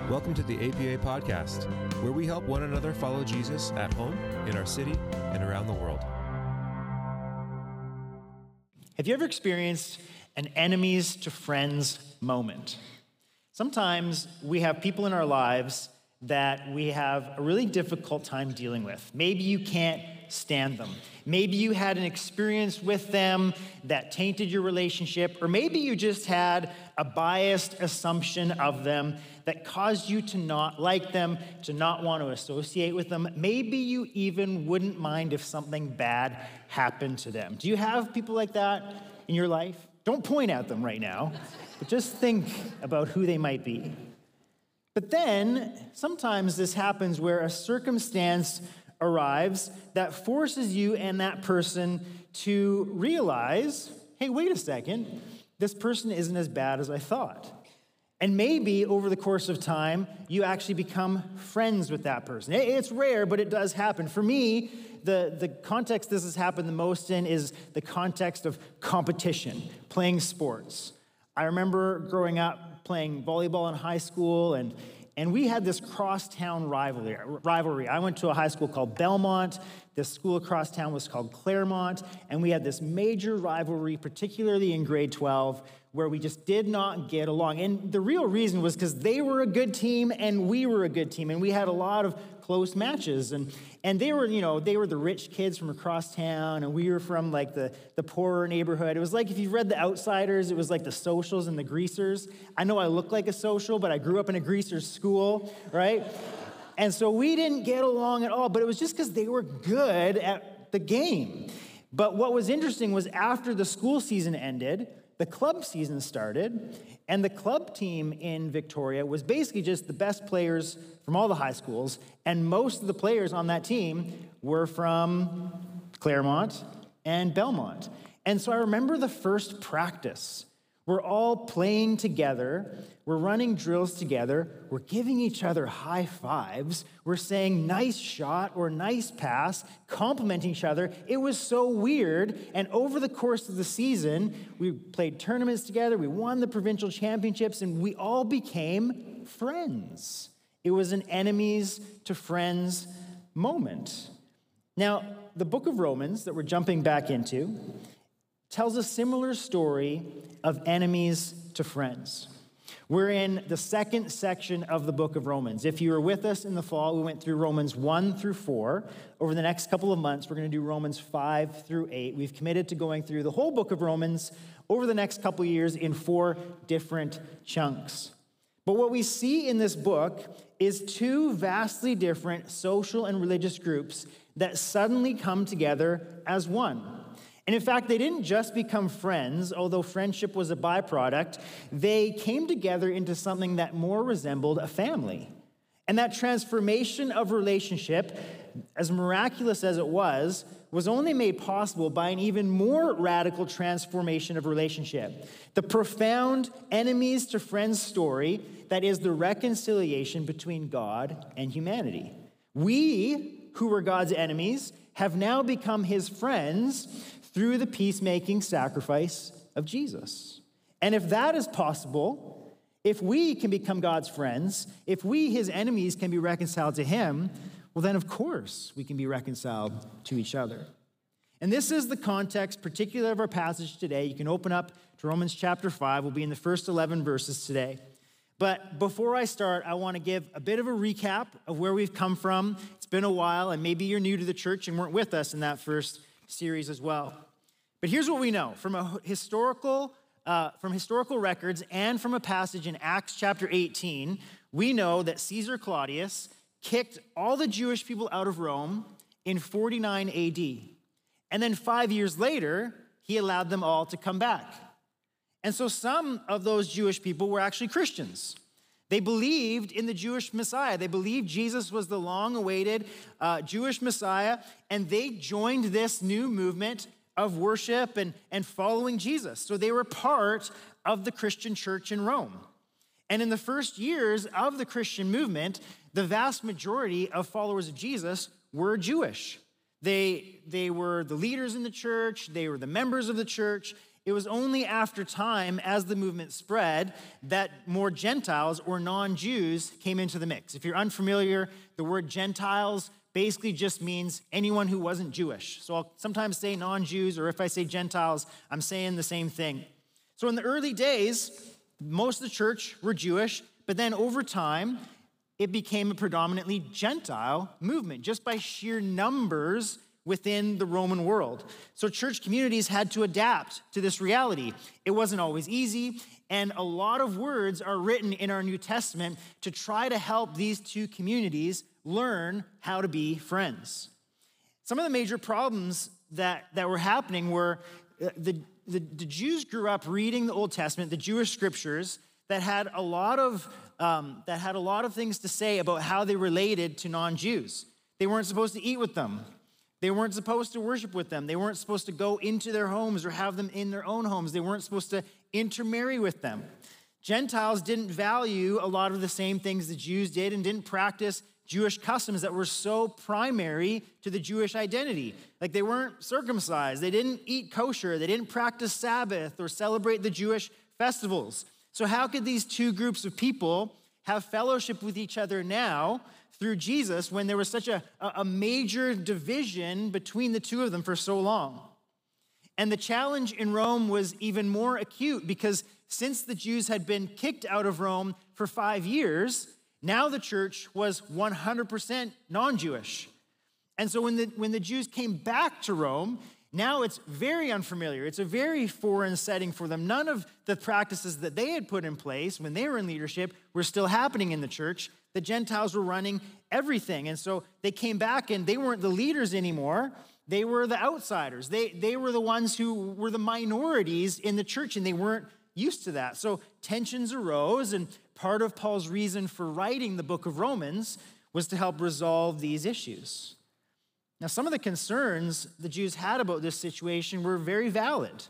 Welcome to the APA Podcast, where we help one another follow Jesus at home, in our city, and around the world. Have you ever experienced an enemies to friends moment? Sometimes we have people in our lives that we have a really difficult time dealing with. Maybe you can't stand them. Maybe you had an experience with them that tainted your relationship, or maybe you just had a biased assumption of them that caused you to not like them, to not want to associate with them. Maybe you even wouldn't mind if something bad happened to them. Do you have people like that in your life? Don't point at them right now, but just think about who they might be. But then, sometimes this happens where a circumstance arrives that forces you and that person to realize, hey, wait a second, this person isn't as bad as I thought. And maybe over the course of time, you actually become friends with that person. It's rare, but it does happen. For me, the context this has happened the most in is the context of competition, playing sports. I remember growing up playing volleyball in high school, and we had this crosstown rivalry. I went to a high school called Belmont. This school across town was called Claremont, and we had this major rivalry, particularly in grade 12, where we just did not get along. And the real reason was because they were a good team and we were a good team, and we had a lot of close matches. And they were the rich kids from across town, and we were from like the poorer neighborhood. It was like if you read The Outsiders, it was like the socials and the greasers. I know I look like a social, but I grew up in a greaser's school, right? And so we didn't get along at all, but it was just because they were good at the game. But what was interesting was after the school season ended, the club season started, and the club team in Victoria was basically just the best players from all the high schools, and most of the players on that team were from Claremont and Belmont. And so I remember the first practice. We're all playing together, we're running drills together, we're giving each other high fives, we're saying nice shot or nice pass, complimenting each other. It was so weird, and over the course of the season, we played tournaments together, we won the provincial championships, and we all became friends. It was an enemies to friends moment. Now, the book of Romans that we're jumping back into tells a similar story of enemies to friends. We're in the second section of the book of Romans. If you were with us in the fall, we went through Romans 1 through 4. Over the next couple of months, we're going to do Romans 5 through 8. We've committed to going through the whole book of Romans over the next couple of years in 4 different chunks. But what we see in this book is two vastly different social and religious groups that suddenly come together as one. And in fact, they didn't just become friends, although friendship was a byproduct. They came together into something that more resembled a family. And that transformation of relationship, as miraculous as it was only made possible by an even more radical transformation of relationship. The profound enemies to friends story that is the reconciliation between God and humanity. We, who were God's enemies, have now become his friends through the peacemaking sacrifice of Jesus. And if that is possible, if we can become God's friends, if we, his enemies, can be reconciled to him, well then of course we can be reconciled to each other. And this is the context, particularly of our passage today. You can open up to Romans chapter 5. We'll be in the first 11 verses today. But before I start, I want to give a bit of a recap of where we've come from. It's been a while, and maybe you're new to the church and weren't with us in that first series as well. But here's what we know from historical records and from a passage in Acts chapter 18. We know that Caesar Claudius kicked all the Jewish people out of Rome in 49 AD. And then 5 years later, he allowed them all to come back. And so some of those Jewish people were actually Christians. They believed in the Jewish Messiah. They believed Jesus was the long-awaited Jewish Messiah, and they joined this new movement of worship and following Jesus. So they were part of the Christian church in Rome. And in the first years of the Christian movement, the vast majority of followers of Jesus were Jewish. They were the leaders in the church. They were the members of the church. it was only after time, as the movement spread, that more Gentiles or non-Jews came into the mix. If you're unfamiliar, the word Gentiles basically just means anyone who wasn't Jewish. So I'll sometimes say non-Jews, or if I say Gentiles, I'm saying the same thing. So in the early days, most of the church were Jewish, but then over time, it became a predominantly Gentile movement, just by sheer numbers within the Roman world. So church communities had to adapt to this reality. It wasn't always easy, and a lot of words are written in our New Testament to try to help these two communities learn how to be friends. Some of the major problems that were happening were the Jews grew up reading the Old Testament, the Jewish scriptures, that had a lot of things to say about how they related to non-Jews. They weren't supposed to eat with them. They weren't supposed to worship with them. They weren't supposed to go into their homes or have them in their own homes. They weren't supposed to intermarry with them. Gentiles didn't value a lot of the same things the Jews did and didn't practice Jewish customs that were so primary to the Jewish identity. Like they weren't circumcised. They didn't eat kosher. They didn't practice Sabbath or celebrate the Jewish festivals. So how could these two groups of people have fellowship with each other now through Jesus when there was such a major division between the two of them for so long? And the challenge in Rome was even more acute because since the Jews had been kicked out of Rome for 5 years, now the church was 100% non-Jewish. And so when the Jews came back to Rome, now it's very unfamiliar. It's a very foreign setting for them. None of the practices that they had put in place when they were in leadership were still happening in the church. The Gentiles were running everything. And so they came back and they weren't the leaders anymore. They were the outsiders. They were the ones who were the minorities in the church, and they weren't used to that. So tensions arose, and part of Paul's reason for writing the book of Romans was to help resolve these issues. Now, some of the concerns the Jews had about this situation were very valid.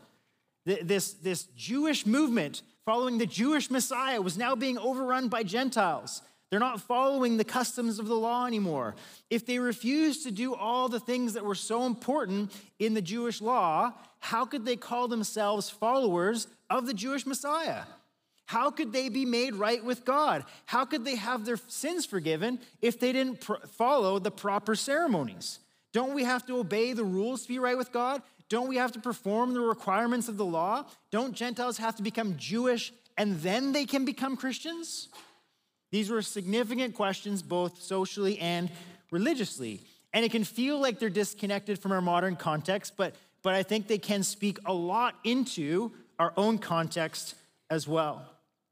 This Jewish movement following the Jewish Messiah was now being overrun by Gentiles. They're not following the customs of the law anymore. If they refused to do all the things that were so important in the Jewish law, how could they call themselves followers of the Jewish Messiah? How could they be made right with God? How could they have their sins forgiven if they didn't follow the proper ceremonies? Don't we have to obey the rules to be right with God? Don't we have to perform the requirements of the law? Don't Gentiles have to become Jewish and then they can become Christians? These were significant questions, both socially and religiously. And it can feel like they're disconnected from our modern context, but I think they can speak a lot into our own context as well.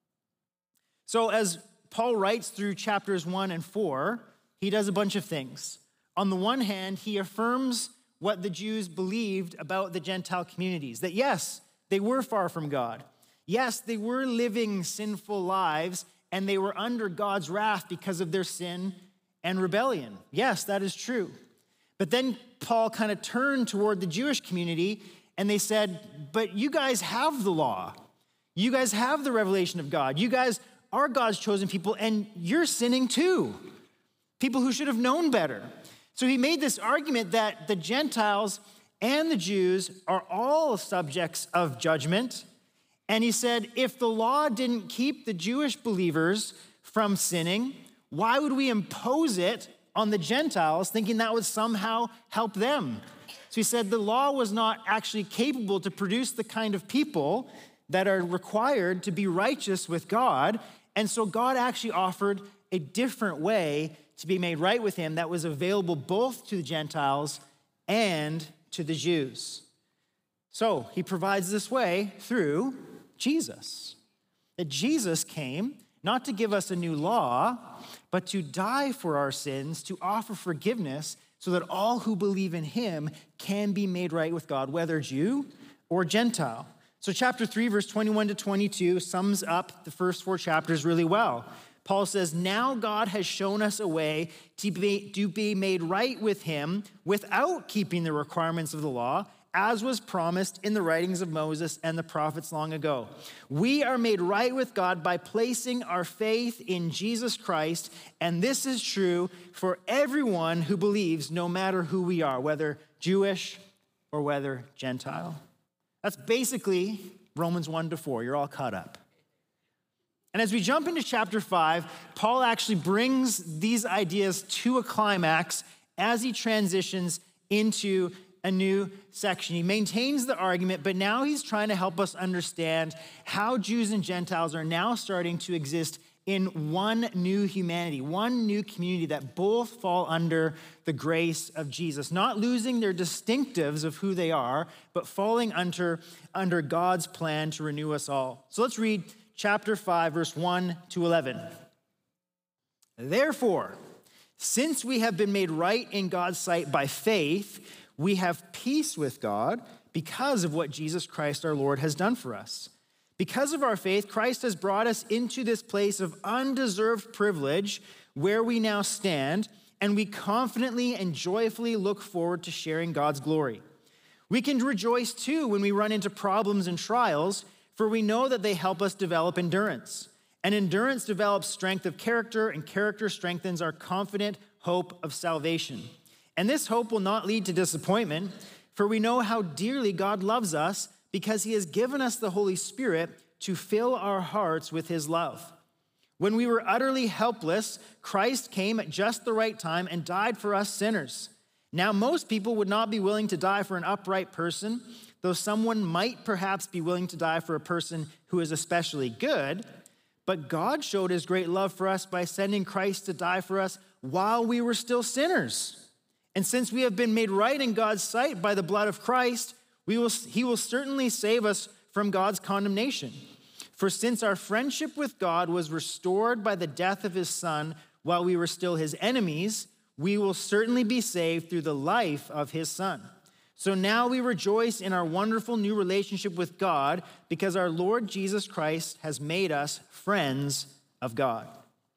So as Paul writes through chapters 1 and 4, he does a bunch of things. On the one hand, he affirms what the Jews believed about the Gentile communities, that yes, they were far from God. Yes, they were living sinful lives, and they were under God's wrath because of their sin and rebellion. Yes, that is true. But then Paul kind of turned toward the Jewish community, and they said, but you guys have the law. You guys have the revelation of God. You guys are God's chosen people, and you're sinning too. People who should have known better. So he made this argument that the Gentiles and the Jews are all subjects of judgment. And he said, if the law didn't keep the Jewish believers from sinning, why would we impose it on the Gentiles, thinking that would somehow help them? So he said the law was not actually capable to produce the kind of people that are required to be righteous with God. And so God actually offered a different way to be made right with him that was available both to the Gentiles and to the Jews. So he provides this way through Jesus. That Jesus came not to give us a new law, but to die for our sins, to offer forgiveness so that all who believe in him can be made right with God, whether Jew or Gentile. So chapter 3, verse 21 to 22 sums up the first 4 chapters really well. Paul says, now God has shown us a way to be made right with him without keeping the requirements of the law, as was promised in the writings of Moses and the prophets long ago. We are made right with God by placing our faith in Jesus Christ, and this is true for everyone who believes, no matter who we are, whether Jewish or whether Gentile. That's basically Romans 1-4. You're all caught up. And as we jump into chapter 5, Paul actually brings these ideas to a climax as he transitions into a new section. He maintains the argument, but now he's trying to help us understand how Jews and Gentiles are now starting to exist in one new humanity, one new community that both fall under the grace of Jesus, not losing their distinctives of who they are, but falling under God's plan to renew us all. So let's read chapter 5, verse 1-11. Therefore, since we have been made right in God's sight by faith, we have peace with God because of what Jesus Christ our Lord has done for us. Because of our faith, Christ has brought us into this place of undeserved privilege where we now stand, and we confidently and joyfully look forward to sharing God's glory. We can rejoice too when we run into problems and trials, for we know that they help us develop endurance. And endurance develops strength of character, and character strengthens our confident hope of salvation. And this hope will not lead to disappointment, for we know how dearly God loves us because he has given us the Holy Spirit to fill our hearts with his love. When we were utterly helpless, Christ came at just the right time and died for us sinners. Now, most people would not be willing to die for an upright person, though someone might perhaps be willing to die for a person who is especially good. But God showed his great love for us by sending Christ to die for us while we were still sinners. And since we have been made right in God's sight by the blood of Christ, he will certainly save us from God's condemnation. For since our friendship with God was restored by the death of his Son while we were still his enemies, we will certainly be saved through the life of his Son. So now we rejoice in our wonderful new relationship with God because our Lord Jesus Christ has made us friends of God.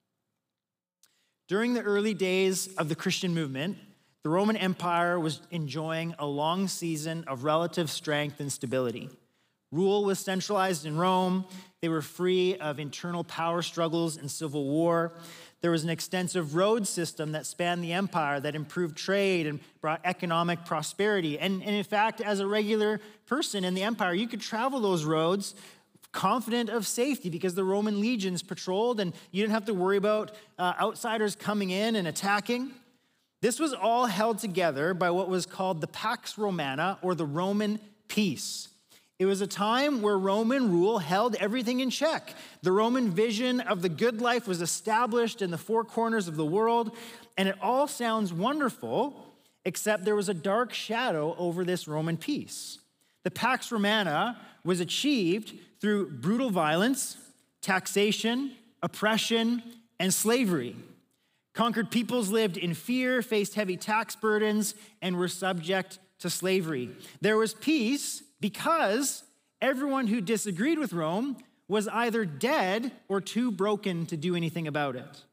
During the early days of the Christian movement, the Roman Empire was enjoying a long season of relative strength and stability. Rule was centralized in Rome. They were free of internal power struggles and civil war. There was an extensive road system that spanned the empire that improved trade and brought economic prosperity. And in fact, as a regular person in the empire, you could travel those roads confident of safety because the Roman legions patrolled and you didn't have to worry about outsiders coming in and attacking. This was all held together by what was called the Pax Romana, or the Roman peace. It was a time where Roman rule held everything in check. The Roman vision of the good life was established in the four corners of the world, and it all sounds wonderful, except there was a dark shadow over this Roman peace. The Pax Romana was achieved through brutal violence, taxation, oppression, and slavery. Conquered peoples lived in fear, faced heavy tax burdens, and were subject to slavery. There was peace because everyone who disagreed with Rome was either dead or too broken to do anything about it.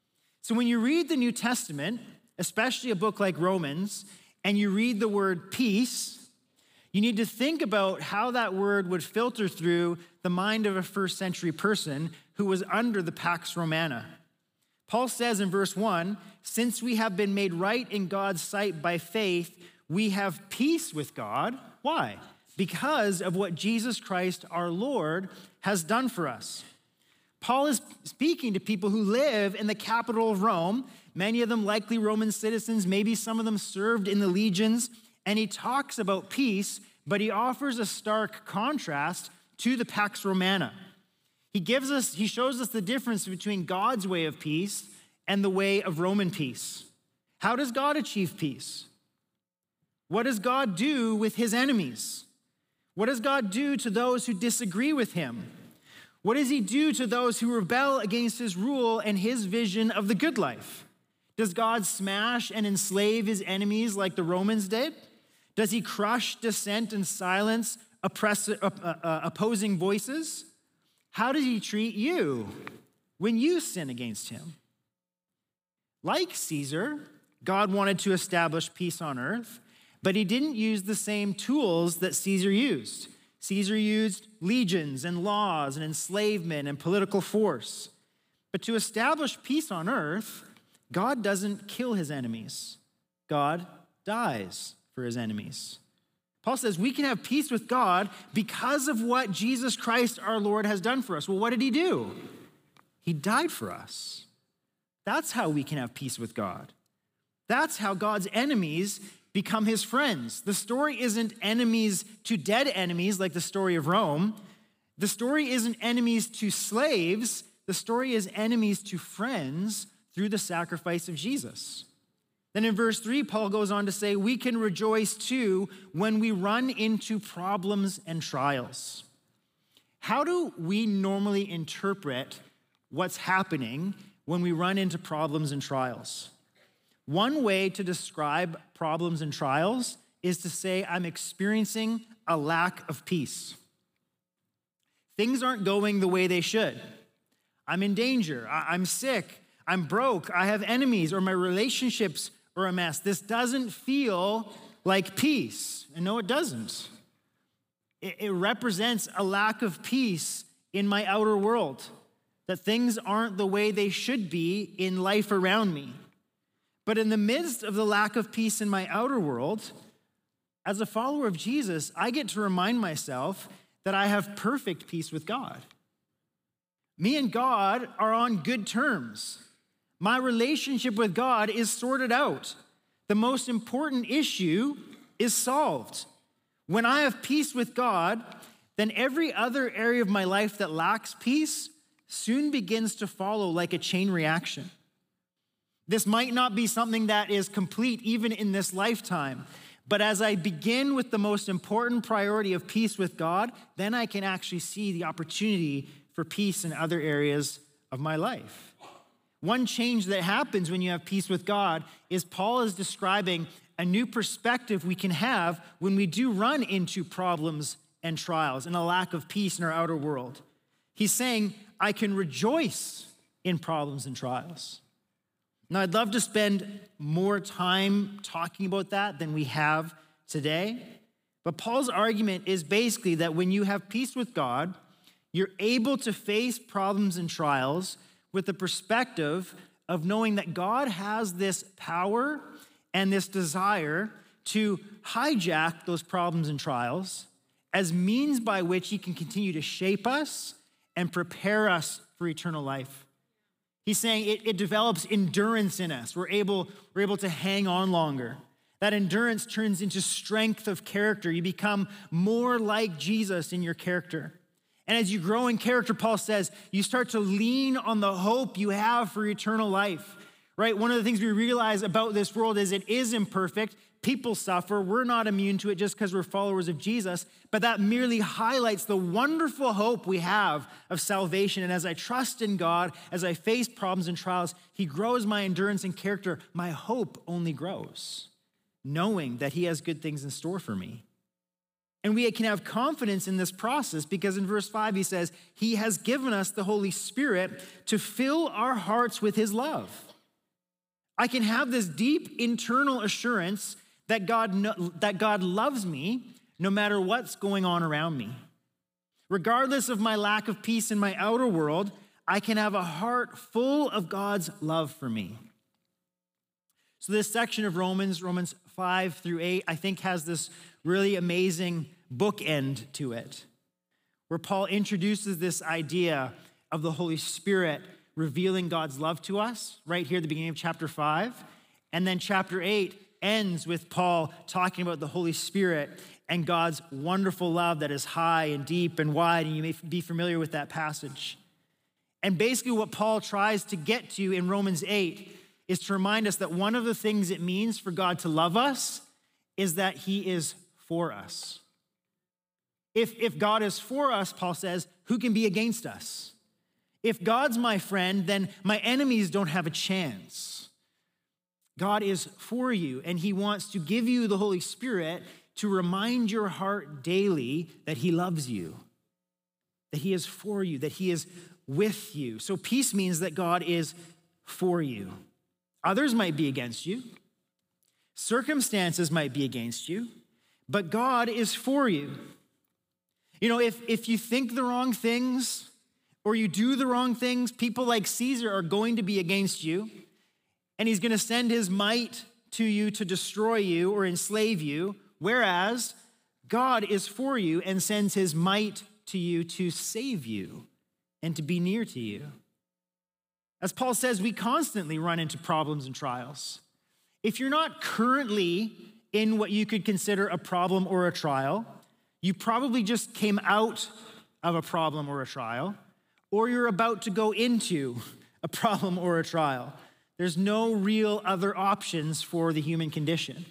So when you read the New Testament, especially a book like Romans, and you read the word peace, you need to think about how that word would filter through the mind of a first century person who was under the Pax Romana. Paul says in verse 1, since we have been made right in God's sight by faith, we have peace with God. Why? Because of what Jesus Christ, our Lord, has done for us. Paul is speaking to people who live in the capital of Rome, many of them likely Roman citizens, maybe some of them served in the legions, and he talks about peace, but he offers a stark contrast to the Pax Romana. He shows us the difference between God's way of peace and the way of Roman peace. How does God achieve peace? What does God do with his enemies? What does God do to those who disagree with him? What does he do to those who rebel against his rule and his vision of the good life? Does God smash and enslave his enemies like the Romans did? Does he crush, dissent, and silence opposing voices? How does he treat you when you sin against him? Like Caesar, God wanted to establish peace on earth, but he didn't use the same tools that Caesar used. Caesar used legions and laws and enslavement and political force. But to establish peace on earth, God doesn't kill his enemies. God dies for his enemies. Paul says we can have peace with God because of what Jesus Christ our Lord has done for us. Well, what did he do? He died for us. That's how we can have peace with God. That's how God's enemies become his friends. The story isn't enemies to dead enemies like the story of Rome. The story isn't enemies to slaves. The story is enemies to friends through the sacrifice of Jesus. Then in verse 3, Paul goes on to say, we can rejoice too when we run into problems and trials. How do we normally interpret what's happening when we run into problems and trials? One way to describe problems and trials is to say, I'm experiencing a lack of peace. Things aren't going the way they should. I'm in danger. I'm sick. I'm broke. I have enemies, or my relationships are a mess. This doesn't feel like peace. And no, it doesn't. It represents a lack of peace in my outer world, that things aren't the way they should be in life around me. But in the midst of the lack of peace in my outer world, as a follower of Jesus, I get to remind myself that I have perfect peace with God. Me and God are on good terms. My relationship with God is sorted out. The most important issue is solved. When I have peace with God, then every other area of my life that lacks peace soon begins to follow like a chain reaction. This might not be something that is complete even in this lifetime, but as I begin with the most important priority of peace with God, then I can actually see the opportunity for peace in other areas of my life. One change that happens when you have peace with God is Paul is describing a new perspective we can have when we do run into problems and trials and a lack of peace in our outer world. He's saying, I can rejoice in problems and trials. Now, I'd love to spend more time talking about that than we have today. But Paul's argument is basically that when you have peace with God, you're able to face problems and trials with the perspective of knowing that God has this power and this desire to hijack those problems and trials as means by which he can continue to shape us and prepare us for eternal life. He's saying it develops endurance in us. We're able to hang on longer. That endurance turns into strength of character. You become more like Jesus in your character. And as you grow in character, Paul says, you start to lean on the hope you have for eternal life, right? One of the things we realize about this world is it is imperfect. People suffer. We're not immune to it just because we're followers of Jesus, but that merely highlights the wonderful hope we have of salvation. And as I trust in God, as I face problems and trials, he grows my endurance and character. My hope only grows, knowing that he has good things in store for me. And we can have confidence in this process because in verse 5, he says, he has given us the Holy Spirit to fill our hearts with his love. I can have this deep internal assurance that God loves me no matter what's going on around me. Regardless of my lack of peace in my outer world, I can have a heart full of God's love for me. So this section of Romans 5 through 8, I think has this really amazing bookend to it, where Paul introduces this idea of the Holy Spirit revealing God's love to us right here at the beginning of chapter 5. And then chapter 8 ends with Paul talking about the Holy Spirit and God's wonderful love that is high and deep and wide, and you may be familiar with that passage. And basically what Paul tries to get to in Romans 8 is to remind us that one of the things it means for God to love us is that he is for us. If God is for us, Paul says, who can be against us? If God's my friend, then my enemies don't have a chance. God is for you, and he wants to give you the Holy Spirit to remind your heart daily that he loves you, that he is for you, that he is with you. So peace means that God is for you. Others might be against you. Circumstances might be against you, but God is for you. You know, if you think the wrong things or you do the wrong things, people like Caesar are going to be against you, and he's going to send his might to you to destroy you or enslave you, whereas God is for you and sends his might to you to save you and to be near to you. As Paul says, we constantly run into problems and trials. If you're not currently in what you could consider a problem or a trial, you probably just came out of a problem or a trial, or you're about to go into a problem or a trial. There's no real other options for the human condition.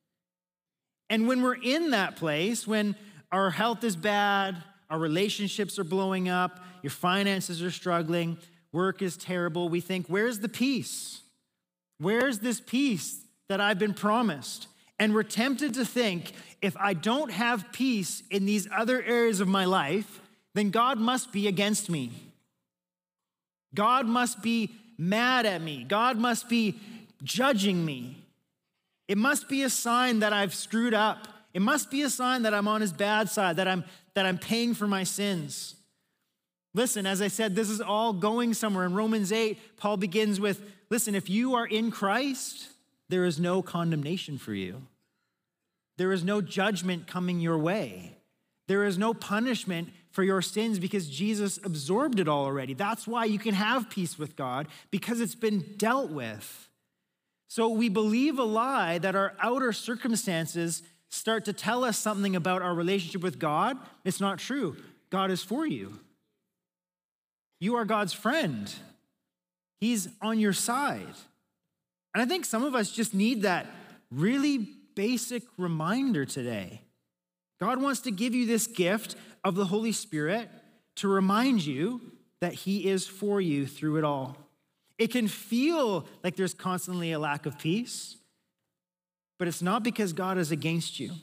And when we're in that place, when our health is bad, our relationships are blowing up, your finances are struggling, work is terrible, we think, where's the peace? Where's this peace that I've been promised? And we're tempted to think, if I don't have peace in these other areas of my life, then God must be against me. God must be mad at me. God must be judging me. It must be a sign that I've screwed up. It must be a sign that I'm on his bad side, that I'm paying for my sins. Listen, as I said, this is all going somewhere. In Romans 8, Paul begins with, listen, if you are in Christ, there is no condemnation for you. There is no judgment coming your way. There is no punishment for your sins because Jesus absorbed it all already. That's why you can have peace with God, because it's been dealt with. So we believe a lie that our outer circumstances start to tell us something about our relationship with God. It's not true. God is for you. You are God's friend. He's on your side. And I think some of us just need that really basic reminder today. God wants to give you this gift of the Holy Spirit to remind you that he is for you through it all. It can feel like there's constantly a lack of peace, but it's not because God is against you.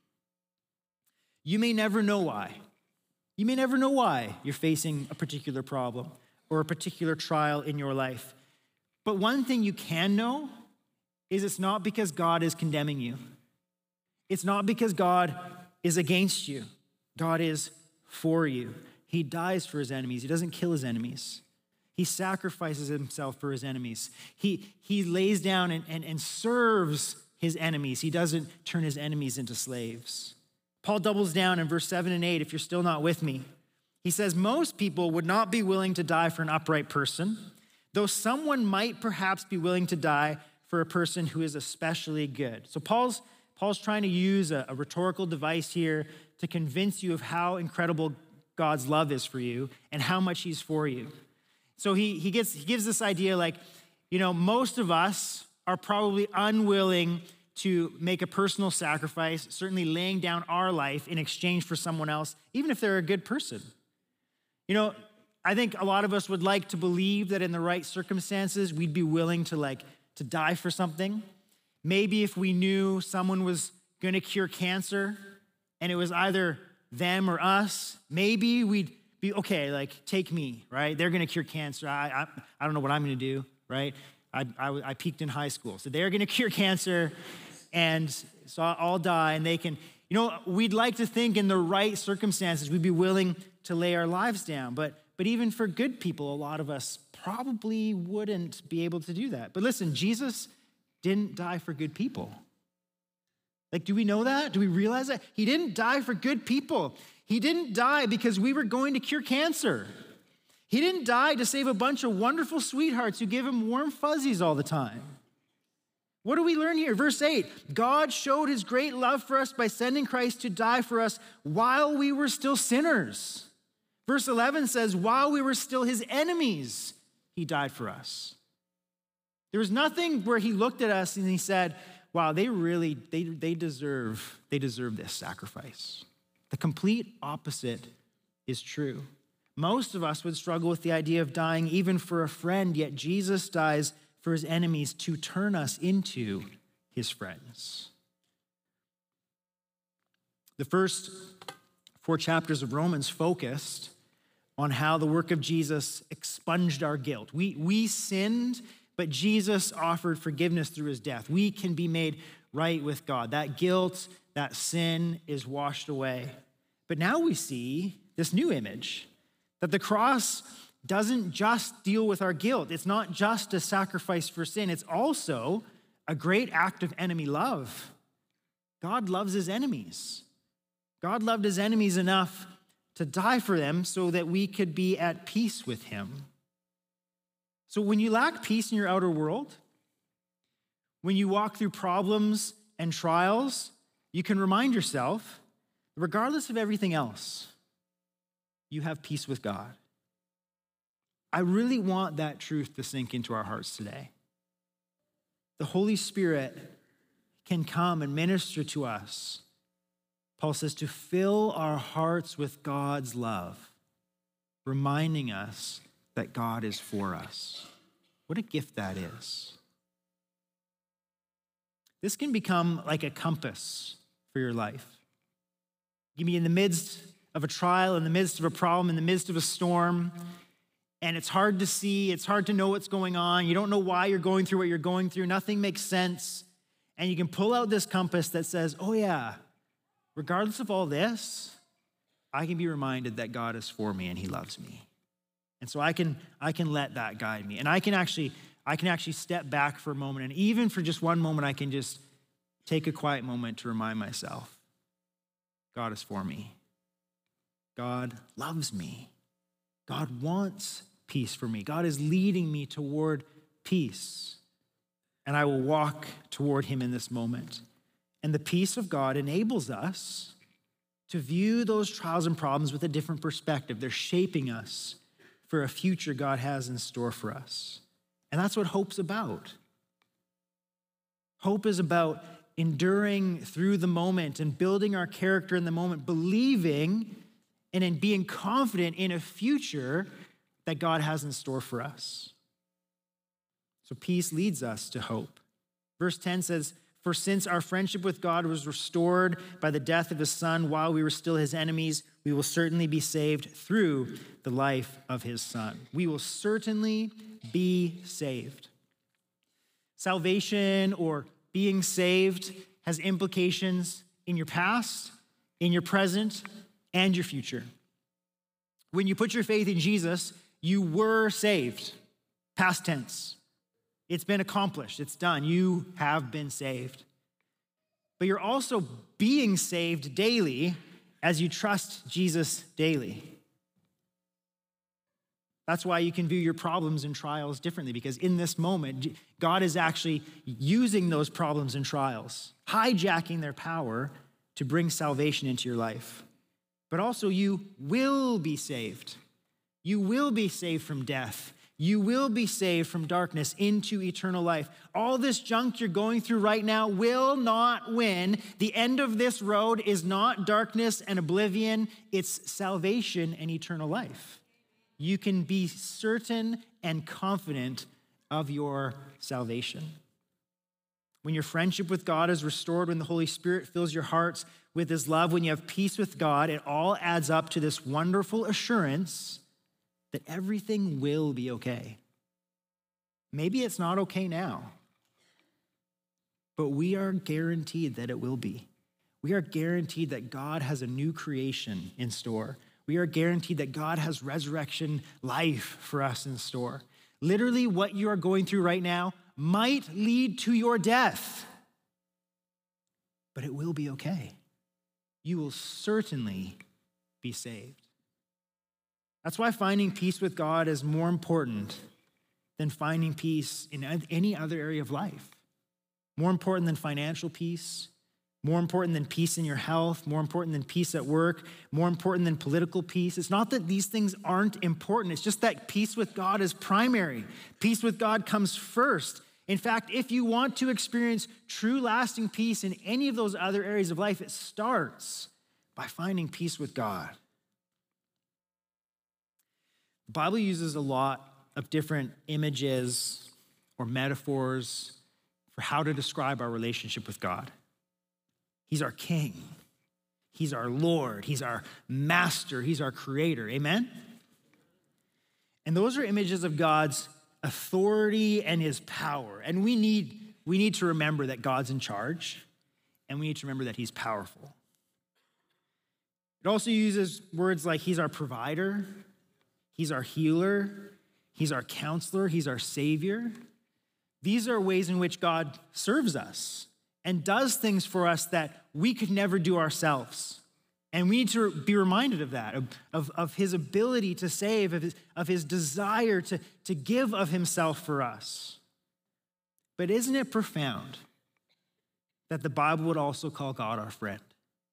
You may never know why. You may never know why you're facing a particular problem or a particular trial in your life. But one thing you can know is it's not because God is condemning you. It's not because God is against you. God is for you. He dies for his enemies. He doesn't kill his enemies. He sacrifices himself for his enemies. He lays down and serves his enemies. He doesn't turn his enemies into slaves. Paul doubles down in verse 7 and 8, if you're still not with me. He says, most people would not be willing to die for an upright person, though someone might perhaps be willing to die for a person who is especially good. So Paul's trying to use a rhetorical device here to convince you of how incredible God's love is for you and how much he's for you. So he gives this idea like, most of us are probably unwilling to make a personal sacrifice, certainly laying down our life in exchange for someone else, even if they're a good person. I think a lot of us would like to believe that in the right circumstances, we'd be willing to die for something. Maybe if we knew someone was going to cure cancer and it was either them or us, maybe we'd be, okay, take me, right? They're going to cure cancer. I don't know what I'm going to do, right? I peaked in high school. So they're going to cure cancer, and so I'll die, and they can, we'd like to think in the right circumstances, we'd be willing to lay our lives down. But even for good people, a lot of us probably wouldn't be able to do that. But listen, Jesus didn't die for good people. Do we know that? Do we realize that? He didn't die for good people. He didn't die because we were going to cure cancer. He didn't die to save a bunch of wonderful sweethearts who give him warm fuzzies all the time. What do we learn here? Verse 8, God showed his great love for us by sending Christ to die for us while we were still sinners. Verse 11 says, while we were still his enemies, he died for us. There was nothing where he looked at us and he said, wow, they deserve this sacrifice. The complete opposite is true. Most of us would struggle with the idea of dying even for a friend, yet Jesus dies for his enemies to turn us into his friends. The first 4 chapters of Romans focused on how the work of Jesus expunged our guilt. We sinned, but Jesus offered forgiveness through his death. We can be made right with God. That guilt, that sin is washed away. But now we see this new image, that the cross doesn't just deal with our guilt. It's not just a sacrifice for sin. It's also a great act of enemy love. God loves his enemies. God loved his enemies enough to die for them so that we could be at peace with him. So when you lack peace in your outer world, when you walk through problems and trials, you can remind yourself, regardless of everything else, you have peace with God. I really want that truth to sink into our hearts today. The Holy Spirit can come and minister to us. Paul says to fill our hearts with God's love, reminding us that God is for us. What a gift that is. This can become like a compass for your life. You can be in the midst of a trial, in the midst of a problem, in the midst of a storm, and it's hard to see, it's hard to know what's going on. You don't know why you're going through what you're going through. Nothing makes sense. And you can pull out this compass that says, oh yeah, regardless of all this, I can be reminded that God is for me and he loves me. And so I can let that guide me. And I can actually step back for a moment. And even for just one moment, I can just take a quiet moment to remind myself, God is for me. God loves me. God wants peace for me. God is leading me toward peace. And I will walk toward him in this moment. And the peace of God enables us to view those trials and problems with a different perspective. They're shaping us for a future God has in store for us. And that's what hope's about. Hope is about enduring through the moment and building our character in the moment, believing and in being confident in a future that God has in store for us. So peace leads us to hope. Verse 10 says, "For since our friendship with God was restored by the death of his Son while we were still his enemies, we will certainly be saved through the life of his Son." We will certainly be saved. Salvation or being saved has implications in your past, in your present, and your future. When you put your faith in Jesus, you were saved. Past tense. It's been accomplished. It's done. You have been saved. But you're also being saved daily as you trust Jesus daily. That's why you can view your problems and trials differently, because in this moment, God is actually using those problems and trials, hijacking their power to bring salvation into your life. But also, you will be saved. You will be saved from death. You will be saved from darkness into eternal life. All this junk you're going through right now will not win. The end of this road is not darkness and oblivion. It's salvation and eternal life. You can be certain and confident of your salvation. When your friendship with God is restored, when the Holy Spirit fills your hearts with his love, when you have peace with God, it all adds up to this wonderful assurance that everything will be okay. Maybe it's not okay now, but we are guaranteed that it will be. We are guaranteed that God has a new creation in store. We are guaranteed that God has resurrection life for us in store. Literally, what you are going through right now might lead to your death, but it will be okay. You will certainly be saved. That's why finding peace with God is more important than finding peace in any other area of life. More important than financial peace, more important than peace in your health, more important than peace at work, more important than political peace. It's not that these things aren't important. It's just that peace with God is primary. Peace with God comes first. In fact, if you want to experience true lasting peace in any of those other areas of life, it starts by finding peace with God. The Bible uses a lot of different images or metaphors for how to describe our relationship with God. He's our King. He's our Lord. He's our Master. He's our Creator. Amen? And those are images of God's authority and his power. And we need to remember that God's in charge, and we need to remember that he's powerful. It also uses words like he's our provider, he's our healer, he's our counselor, he's our savior. These are ways in which God serves us and does things for us that we could never do ourselves. And we need to be reminded of that, of his ability to save, of his desire to give of himself for us. But isn't it profound that the Bible would also call God our friend?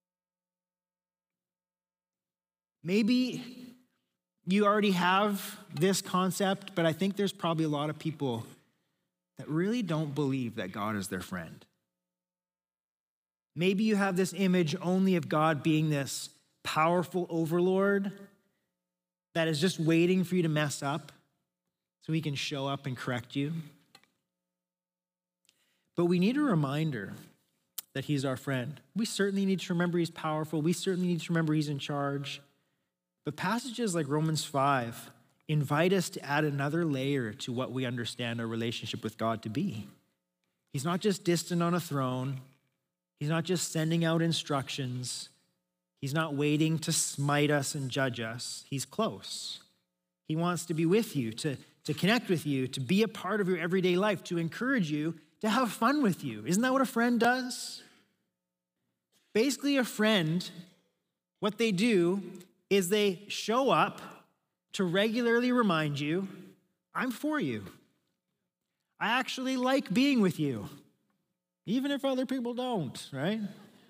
Maybe you already have this concept, but I think there's probably a lot of people that really don't believe that God is their friend. Maybe you have this image only of God being this powerful overlord that is just waiting for you to mess up so he can show up and correct you. But we need a reminder that he's our friend. We certainly need to remember he's powerful. We certainly need to remember he's in charge. But passages like Romans 5 invite us to add another layer to what we understand our relationship with God to be. He's not just distant on a throne. He's not just sending out instructions. He's not waiting to smite us and judge us. He's close. He wants to be with you, to connect with you, to be a part of your everyday life, to encourage you, to have fun with you. Isn't that what a friend does? Basically, a friend, what they do is they show up to regularly remind you, I'm for you. I actually like being with you, even if other people don't, right?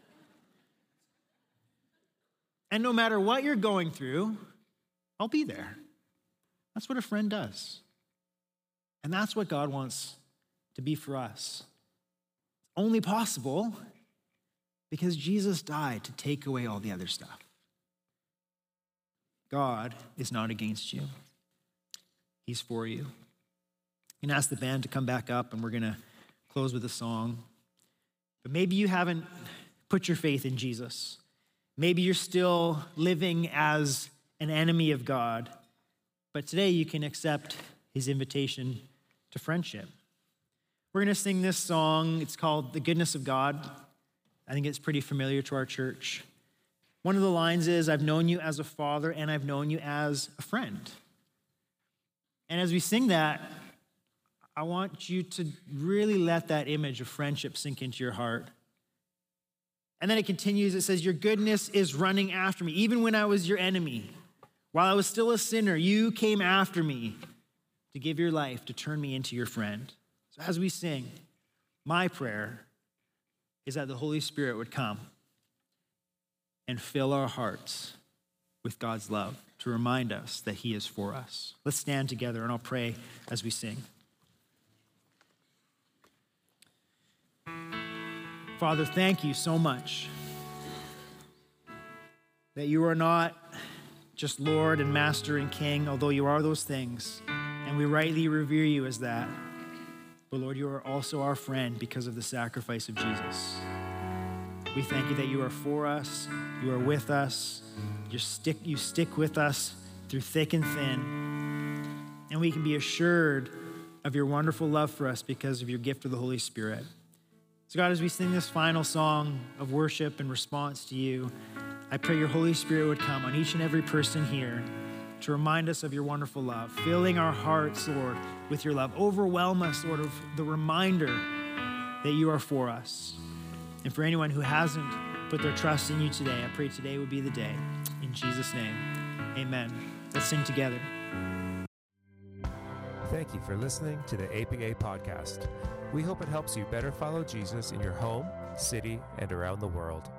And no matter what you're going through, I'll be there. That's what a friend does. And that's what God wants to be for us. Only possible because Jesus died to take away all the other stuff. God is not against you. He's for you. You can ask the band to come back up, and we're going to close with a song. But maybe you haven't put your faith in Jesus. Maybe you're still living as an enemy of God. But today you can accept his invitation to friendship. We're going to sing this song. It's called The Goodness of God. I think it's pretty familiar to our church. One of the lines is, I've known you as a father and I've known you as a friend. And as we sing that, I want you to really let that image of friendship sink into your heart. And then it continues, it says, your goodness is running after me. Even when I was your enemy, while I was still a sinner, you came after me to give your life, to turn me into your friend. So as we sing, my prayer is that the Holy Spirit would come and fill our hearts with God's love to remind us that he is for us. Let's stand together and I'll pray as we sing. Father, thank you so much that you are not just Lord and Master and King, although you are those things, and we rightly revere you as that. But Lord, you are also our friend because of the sacrifice of Jesus. We thank you that you are for us, you are with us, you stick with us through thick and thin, and we can be assured of your wonderful love for us because of your gift of the Holy Spirit. So God, as we sing this final song of worship and response to you, I pray your Holy Spirit would come on each and every person here to remind us of your wonderful love, filling our hearts, Lord, with your love. Overwhelm us, Lord, of the reminder that you are for us. And for anyone who hasn't put their trust in you today, I pray today would be the day. In Jesus' name, amen. Let's sing together. Thank you for listening to the APA podcast. We hope it helps you better follow Jesus in your home, city, and around the world.